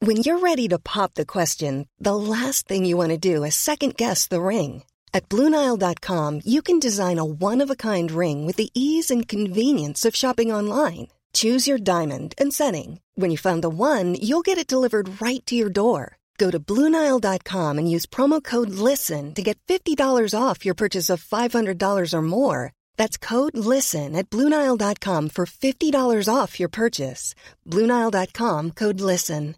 When you're ready to pop the question, the last thing you want to do is second-guess the ring. At BlueNile.com, you can design a one-of-a-kind ring with the ease and convenience of shopping online. Choose your diamond and setting. When you find the one, you'll get it delivered right to your door. Go to BlueNile.com and use promo code LISTEN to get $50 off your purchase of $500 or more. That's code LISTEN at BlueNile.com for $50 off your purchase. BlueNile.com, code LISTEN.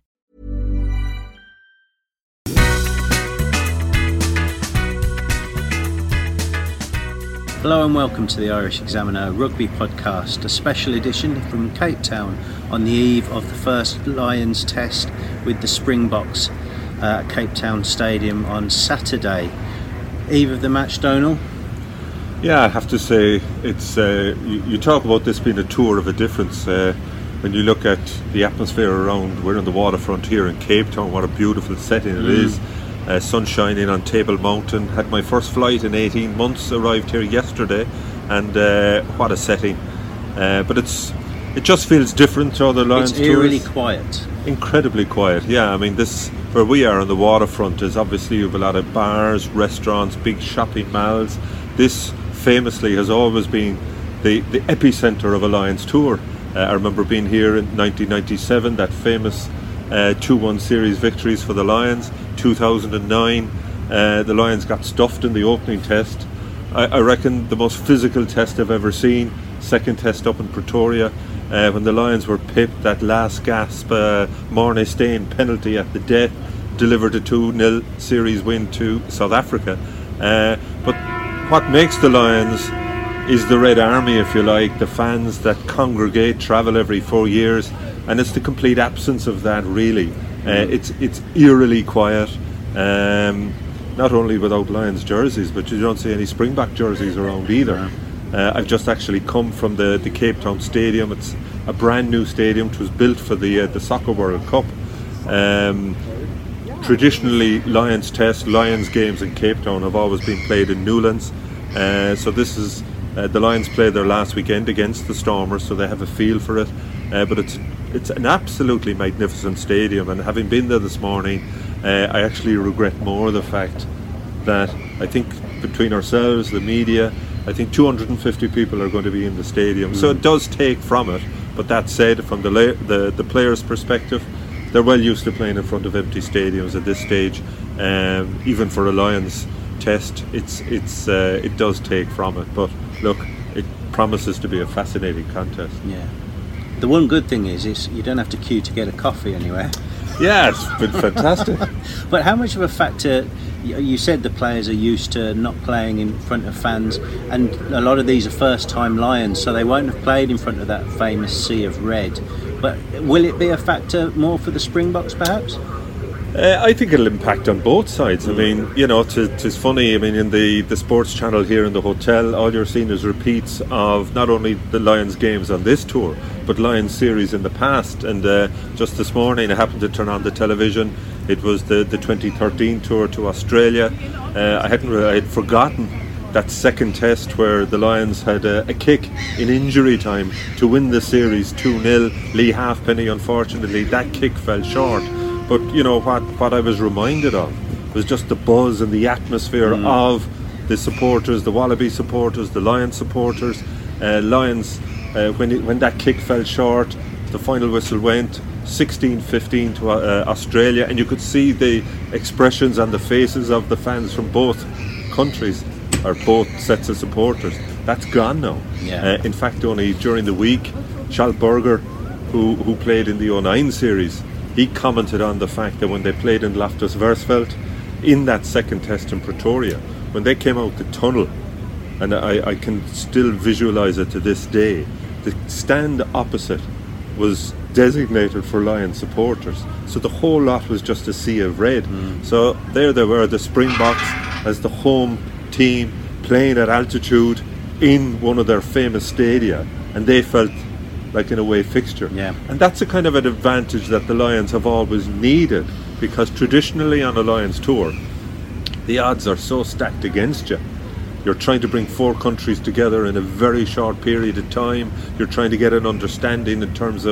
Hello and welcome to the Irish Examiner Rugby Podcast, a special edition from Cape Town on the eve of the first Lions test with the Springboks at Cape Town Stadium on Saturday. Eve of the match, Donal? Yeah, I have to say, it's you talk about this being a tour of a difference. When you look at the atmosphere around, we're on the waterfront here in Cape Town, what a beautiful setting it is. Sun shining on Table Mountain. Had my first flight in 18 months, arrived here yesterday, and what a setting. But it just feels different to other Lions tours. It's eerily quiet. Incredibly quiet, yeah. I mean, this, where we are on the waterfront, is obviously you have a lot of bars, restaurants, big shopping malls. This famously has always been the epicentre of a Lions tour. I remember being here in 1997, that famous 2-1 series victories for the Lions. 2009, the Lions got stuffed in the opening test. I reckon the most physical test I've ever seen. Second test up in Pretoria, when the Lions were pipped, that last gasp Morné Steyn penalty at the death delivered a 2-0 series win to South Africa. But what makes the Lions is the Red Army, if you like, the fans that congregate, travel every 4 years, and it's the complete absence of that, really. It's eerily quiet, not only without Lions jerseys, but you don't see any Springbok jerseys around either. I've just actually come from the Cape Town Stadium. It's a brand new stadium. It was built for the Soccer World Cup. Traditionally, Lions Test, Lions games in Cape Town have always been played in Newlands. So this is the Lions played their last weekend against the Stormers, so they have a feel for it. But it's an absolutely magnificent stadium, and having been there this morning, I actually regret more the fact that I think between ourselves, the media, I think 250 people are going to be in the stadium. So it does take from it. But that said, from the players' perspective, they're well used to playing in front of empty stadiums at this stage. Even for a Lions test, it does take from it. But look, it promises to be a fascinating contest. Yeah. The one good thing is you don't have to queue to get a coffee anywhere. Yeah, it's been fantastic. But how much of a factor, you said the players are used to not playing in front of fans, and a lot of these are first time Lions, so they won't have played in front of that famous sea of red. But will it be a factor more for the Springboks perhaps? I think it'll impact on both sides. I mean, you know, it's funny. I mean, in the sports channel here in the hotel, all you're seeing is repeats of not only the Lions games on this tour, but Lions series in the past. And just this morning, I happened to turn on the television. It was the 2013 tour to Australia. I had forgotten that second test where the Lions had a kick in injury time to win the series 2-0. Lee Halfpenny, unfortunately, that kick fell short. But you know what I was reminded of was just the buzz and the atmosphere of the supporters, the Wallaby supporters, the Lions supporters. Lions, when that kick fell short, the final whistle went 16-15 to Australia, and you could see the expressions on the faces of the fans from both countries, or both sets of supporters. That's gone now. Yeah. In fact, only during the week, Charles Burger, who played in the 2009 series, he commented on the fact that when they played in Loftus Versfeld in that second test in Pretoria, when they came out the tunnel, and I can still visualise it to this day, the stand opposite was designated for Lions supporters, so the whole lot was just a sea of red. So there they were, the Springboks as the home team playing at altitude in one of their famous stadia, and they felt like an away fixture. Yeah. And that's a kind of an advantage that the Lions have always needed, because traditionally on a Lions tour, the odds are so stacked against you. You're trying to bring four countries together in a very short period of time. You're trying to get an understanding in terms of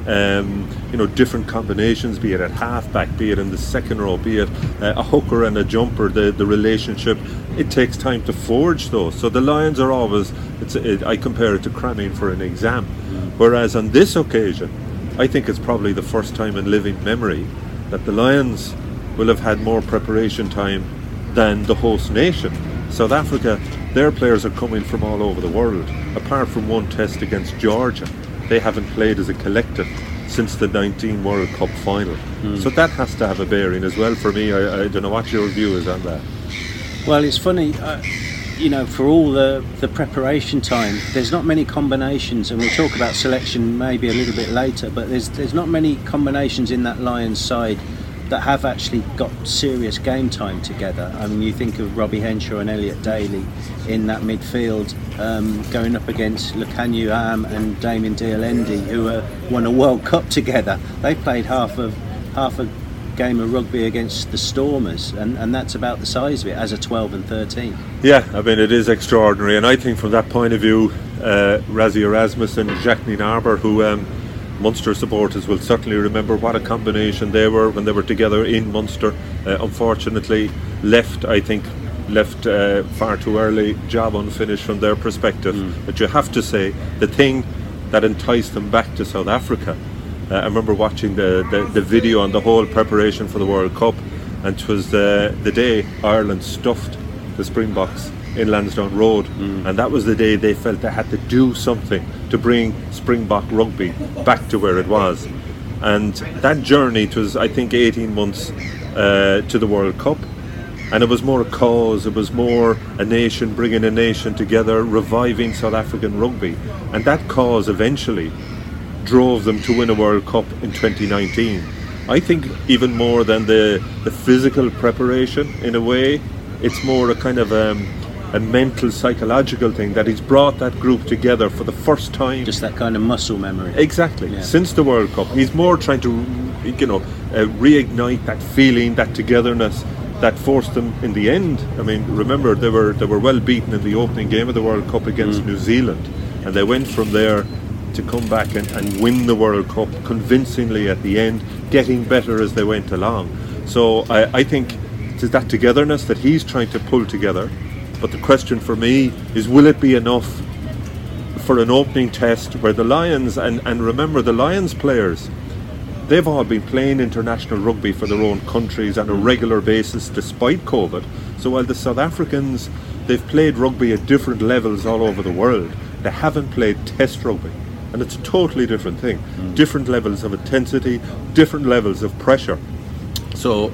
different combinations, be it at half-back, be it in the second row, be it a hooker and a jumper, the relationship. It takes time to forge those. So the Lions are always, I compare it to cramming for an exam. Whereas on this occasion, I think it's probably the first time in living memory that the Lions will have had more preparation time than the host nation. South Africa, their players are coming from all over the world. Apart from one test against Georgia, they haven't played as a collective since the 19 World Cup final. So that has to have a bearing as well for me. I don't know what your view is on that. Well, it's funny, for all the preparation time, there's not many combinations, and we'll talk about selection maybe a little bit later, but there's not many combinations in that Lions side that have actually got serious game time together. I mean, you think of Robbie Henshaw and Elliot Daly in that midfield, going up against Lukhanyo Am and Damien Dialendi, who won a World Cup together. They played half a game of rugby against the Stormers, and that's about the size of it as a 12 and 13. Yeah, I mean, it is extraordinary, and I think from that point of view, Rassie Erasmus and Jacques Nienaber, who Munster supporters will certainly remember what a combination they were when they were together in Munster. Unfortunately left far too early, job unfinished from their perspective. But you have to say, the thing that enticed them back to South Africa, I remember watching the video on the whole preparation for the World Cup, and it was the day Ireland stuffed the Springboks in Lansdowne Road, and that was the day they felt they had to do something to bring Springbok rugby back to where it was. And that journey, it was, I think, 18 months to the World Cup, and it was more a cause, it was more a nation bringing a nation together, reviving South African rugby, and that cause eventually drove them to win a World Cup in 2019. I think even more than the physical preparation, in a way, it's more a kind of a mental, psychological thing that he's brought that group together for the first time. Just that kind of muscle memory. Exactly. Yeah. Since the World Cup, he's more trying to, reignite that feeling, that togetherness that forced them in the end. I mean, remember they were well beaten in the opening game of the World Cup against New Zealand, and they went from there to come back and win the World Cup convincingly at the end, getting better as they went along. So I think it's that togetherness that he's trying to pull together. But the question for me is, will it be enough for an opening test where the Lions, and remember the Lions players, they've all been playing international rugby for their own countries on a regular basis despite COVID. So while the South Africans, they've played rugby at different levels all over the world, they haven't played test rugby. And it's a totally different thing. Different levels of intensity, different levels of pressure. So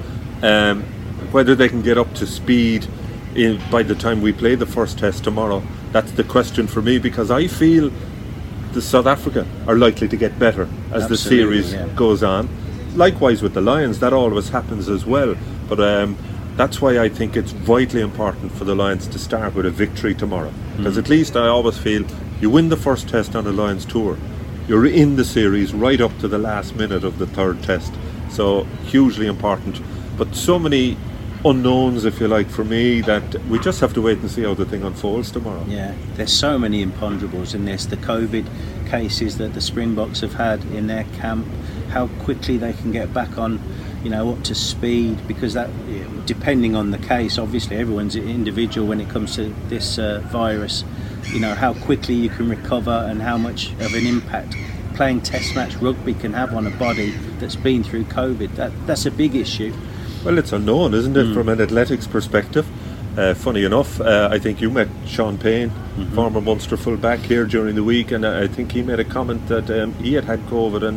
whether they can get up to speed by the time we play the first test tomorrow, that's the question for me, because I feel the South Africa are likely to get better as the series goes on. Likewise with the Lions, that always happens as well. But that's why I think it's vitally important for the Lions to start with a victory tomorrow. Because at least I always feel you win the first test on a Lions tour, you're in the series right up to the last minute of the third test. So hugely important. But so many unknowns, if you like, for me, that we just have to wait and see how the thing unfolds tomorrow. Yeah, there's so many imponderables in this. The COVID cases that the Springboks have had in their camp, how quickly they can get back on, up to speed, because that, depending on the case, obviously everyone's individual when it comes to this virus, how quickly you can recover and how much of an impact playing test match rugby can have on a body that's been through COVID. That's a big issue. Well, it's unknown, isn't it, from an athletics perspective? Funny enough, I think you met Sean Payne, former Munster fullback, here during the week, and I think he made a comment that he had COVID, and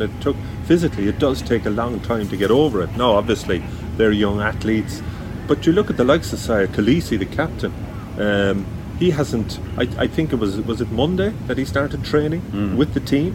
it does take a long time to get over it. Now, obviously, they're young athletes, but you look at the likes of Siya Kolisi, the captain. He hasn't. I think it was it Monday that he started training with the team.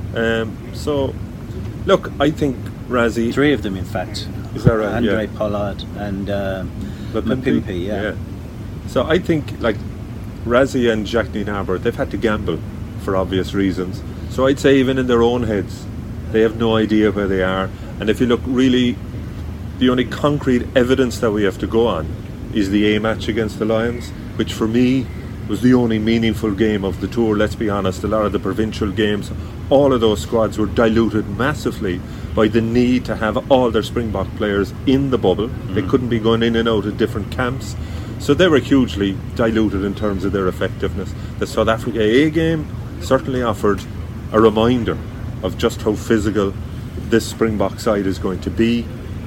So, look, I think Rassie. 3 of them, in fact. Is that right? Andre Pollard and Mapimpi, yeah. So I think, like, Rassie and Jacques Nienaber, they've had to gamble for obvious reasons. So I'd say even in their own heads, they have no idea where they are. And if you look, really, the only concrete evidence that we have to go on is the A match against the Lions, which for me was the only meaningful game of the tour, let's be honest. A lot of the provincial games, all of those squads were diluted massively by the need to have all their Springbok players in the bubble. They couldn't be going in and out of different camps. So they were hugely diluted in terms of their effectiveness. The South Africa A game certainly offered a reminder of just how physical this Springbok side is going to be.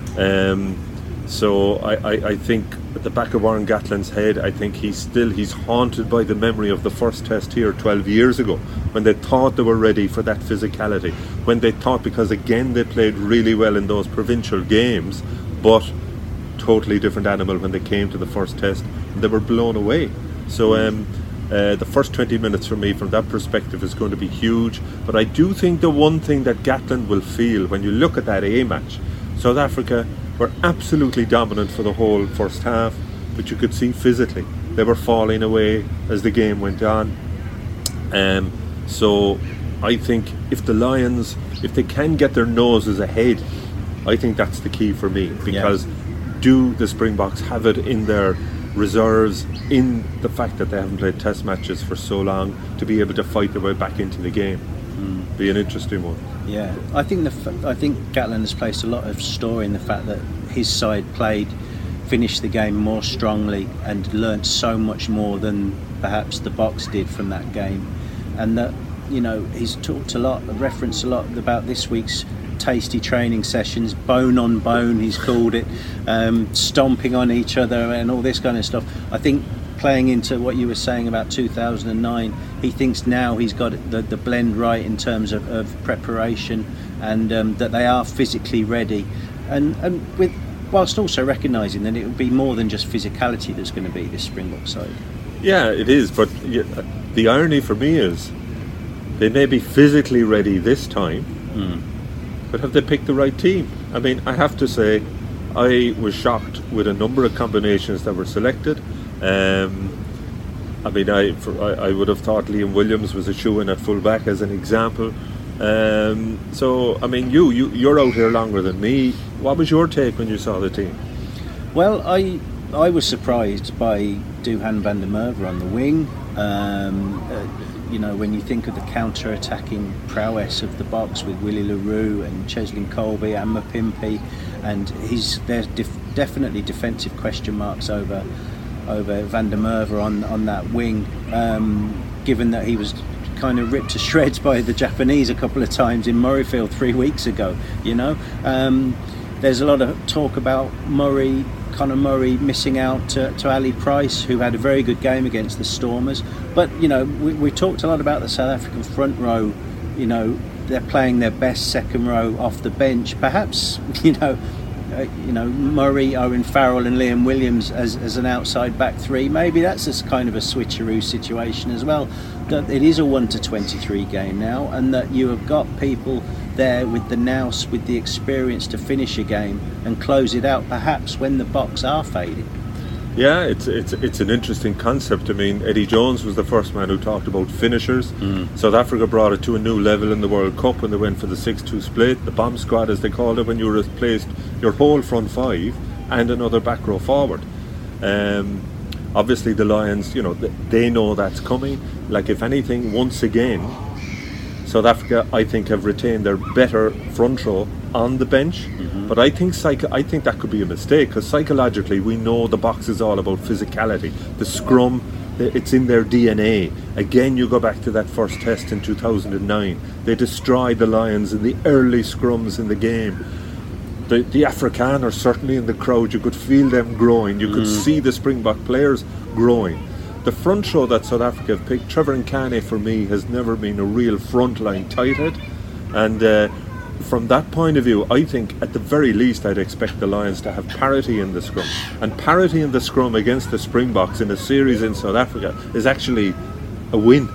So I think at the back of Warren Gatland's head, I think he's haunted by the memory of the first test here 12 years ago, when they thought they were ready for that physicality, when they thought, because again they played really well in those provincial games, but totally different animal when they came to the first test, and they were blown away. So the first 20 minutes for me from that perspective is going to be huge. But I do think the one thing that Gatland will feel when you look at that A match, South Africa were absolutely dominant for the whole first half, but you could see physically they were falling away as the game went on. So I think if the Lions, if they can get their noses ahead, I think that's the key for me, because do the Springboks have it in their reserves, in the fact that they haven't played test matches for so long, to be able to fight their way back into the game? Be an interesting one. Yeah, I think Gatland has placed a lot of store in the fact that his side finished the game more strongly and learnt so much more than perhaps the Boks did from that game, and that, you know, he's referenced a lot about this week's tasty training sessions, bone on bone he's called it, stomping on each other and all this kind of stuff. I think playing into what you were saying about 2009, he thinks now he's got the blend right in terms of preparation, and that they are physically ready, and whilst also recognising that it will be more than just physicality that's going to be this Springbok side. Yeah, it is, but the irony for me is they may be physically ready this time, but have they picked the right team? I mean, I have to say, I was shocked with a number of combinations that were selected. I mean, I would have thought Liam Williams was a shoo-in at full-back as an example. So, I mean, you're out here longer than me. What was your take when you saw the team? Well, I was surprised by Duhan van der Merwe on the wing. You know, when you think of the counter-attacking prowess of the Boks with Willie le Roux and Cheslin Kolbe and Mapimpi, and there's definitely defensive question marks over van der Merwe on that wing, given that he was kind of ripped to shreds by the Japanese a couple of times in Murrayfield 3 weeks ago. You know, there's a lot of talk about Conor Murray missing out to Ali Price, who had a very good game against the Stormers. But, you know, we talked a lot about the South African front row. You know, they're playing their best second row off the bench. Perhaps, you know, Murray, Owen Farrell and Liam Williams as an outside back three. Maybe that's a kind of a switcheroo situation as well. That it is a 1-23 game now, and that you have got people there with the nous, with the experience to finish a game and close it out, perhaps when the Boks are fading. Yeah, it's an interesting concept. I mean, Eddie Jones was the first man who talked about finishers. South Africa brought it to a new level in the World Cup when they went for the 6-2 split, the bomb squad as they called it, when you replaced your whole front five and another back row forward. Obviously the Lions, you know, they know that's coming. Like, if anything, once again, South Africa, I think, have retained their better front row on the bench. But I think that could be a mistake, because psychologically we know the Boks is all about physicality. The scrum, it's in their DNA. Again, you go back to that first test in 2009. They destroyed the Lions in the early scrums in the game. The Afrikaners certainly in the crowd, you could feel them growing. You could see the Springbok players growing. The front row that South Africa have picked, Trevor Nkane for me has never been a real frontline tighthead, and from that point of view, I think at the very least I'd expect the Lions to have parity in the scrum, and parity in the scrum against the Springboks in a series in South Africa is actually a win.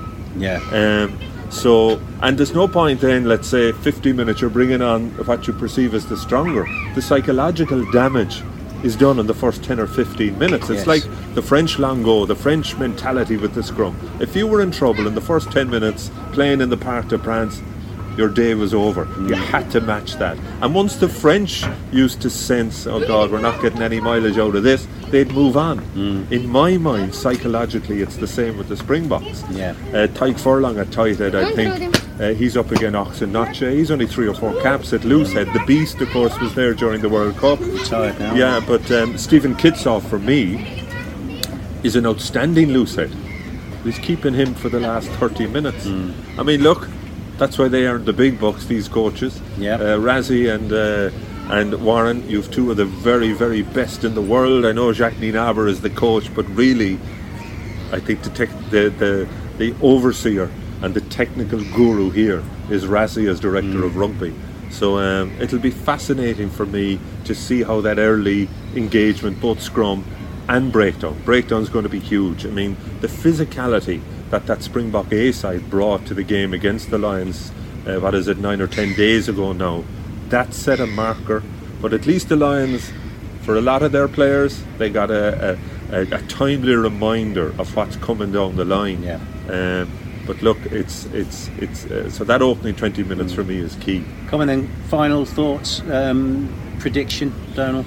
So, and there's no point then, let's say 50 minutes you're bringing on what you perceive as the stronger. The psychological damage is done in the first 10 or 15 minutes. It's like the French lingo, the French mentality with the scrum. If you were in trouble in the first 10 minutes playing in the Parc des Princes, your day was over. You had to match that. And once the French used to sense, oh God, we're not getting any mileage out of this, they'd move on. In my mind, psychologically, it's the same with the Springboks. Tyke Furlong at Tighthead, I think, he's up against Oxen Notche. He's only 3 or 4 caps at Loosehead. The Beast, of course, was there during the World Cup. Retired now. Yeah, but Stephen Kitsoff, for me, is an outstanding loosehead. He's keeping him for the last 30 minutes. I mean, look, that's why they earned the big bucks, these coaches. Razzie and Warren, you've 2 of the very, very best in the world. I know Jacques Nienaber is the coach, but really, I think the overseer and the technical guru here is Razzie as director of rugby. So it'll be fascinating for me to see how that early engagement, both scrum and breakdown's going to be huge. I mean, the physicality that Springbok A side brought to the game against the Lions, 9 or 10 days ago now, that set a marker. But at least the Lions, for a lot of their players, they got a timely reminder of what's coming down the line. But look, it's so that opening 20 minutes for me is key. Come on then, final thoughts, prediction, Donal?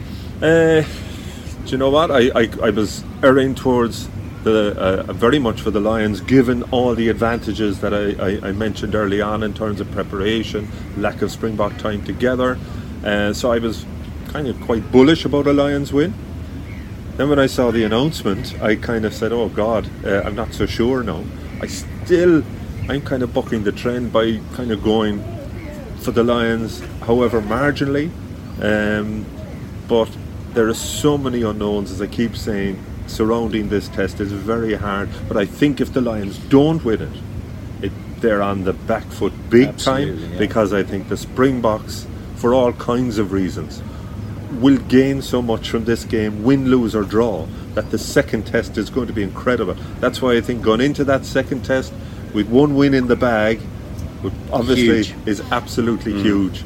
Do you know what? I was erring towards very much for the Lions, given all the advantages that I mentioned early on in terms of preparation, lack of Springbok time together. So I was kind of quite bullish about a Lions win. Then when I saw the announcement, I kind of said, oh God, I'm not so sure now. I'm kind of bucking the trend by kind of going for the Lions, however marginally. But there are so many unknowns, as I keep saying, surrounding this test. Is very hard. But I think if the Lions don't win it, they're on the back foot big time, because I think the Springboks, for all kinds of reasons, will gain so much from this game, win, lose or draw, that the second test is going to be incredible. That's why I think going into that second test with 1 win in the bag, obviously is absolutely huge.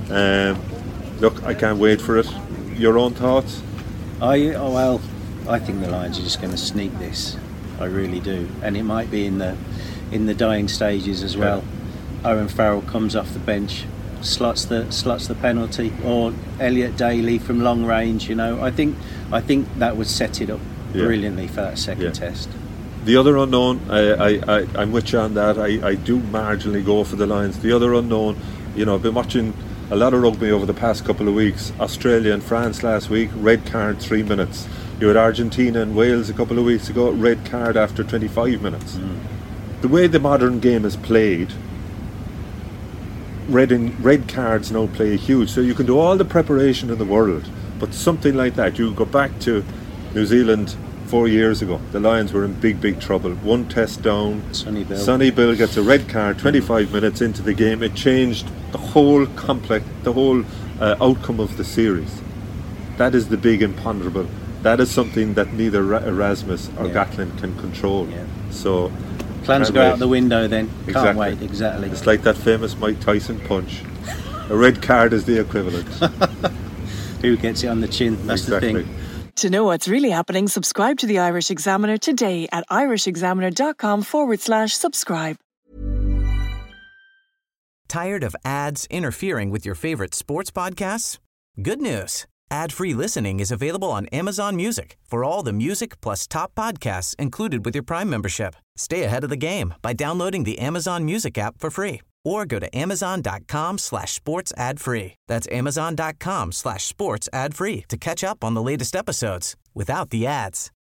Look, I can't wait for it. Your own thoughts? I think the Lions are just going to sneak this. I really do, and it might be in the dying stages as well. Owen Farrell comes off the bench, slots the penalty, or Elliot Daly from long range. You know, I think that would set it up brilliantly for that second test. The other unknown, I'm with you on that. I do marginally go for the Lions. The other unknown, you know, I've been watching a lot of rugby over the past couple of weeks. Australia and France last week, red card 3 minutes. You had Argentina and Wales a couple of weeks ago, red card after 25 minutes. The way the modern game is played, red cards now play huge. So you can do all the preparation in the world, but something like that, you go back to New Zealand 4 years ago, the Lions were in big trouble. 1 test down, Sonny Bill gets a red card 25 minutes into the game. It changed the whole outcome of the series. That is the big imponderable. That is something that neither Erasmus or Gatlin can control. So plans go out the window then. Can't wait. Exactly. It's like that famous Mike Tyson punch. A red card is the equivalent. Who gets it on the chin? That's the thing. To know what's really happening, subscribe to the Irish Examiner today at irishexaminer.com/subscribe. Tired of ads interfering with your favorite sports podcasts? Good news. Ad-free listening is available on Amazon Music for all the music plus top podcasts included with your Prime membership. Stay ahead of the game by downloading the Amazon Music app for free or go to amazon.com/sports ad free. That's amazon.com/sports ad free to catch up on the latest episodes without the ads.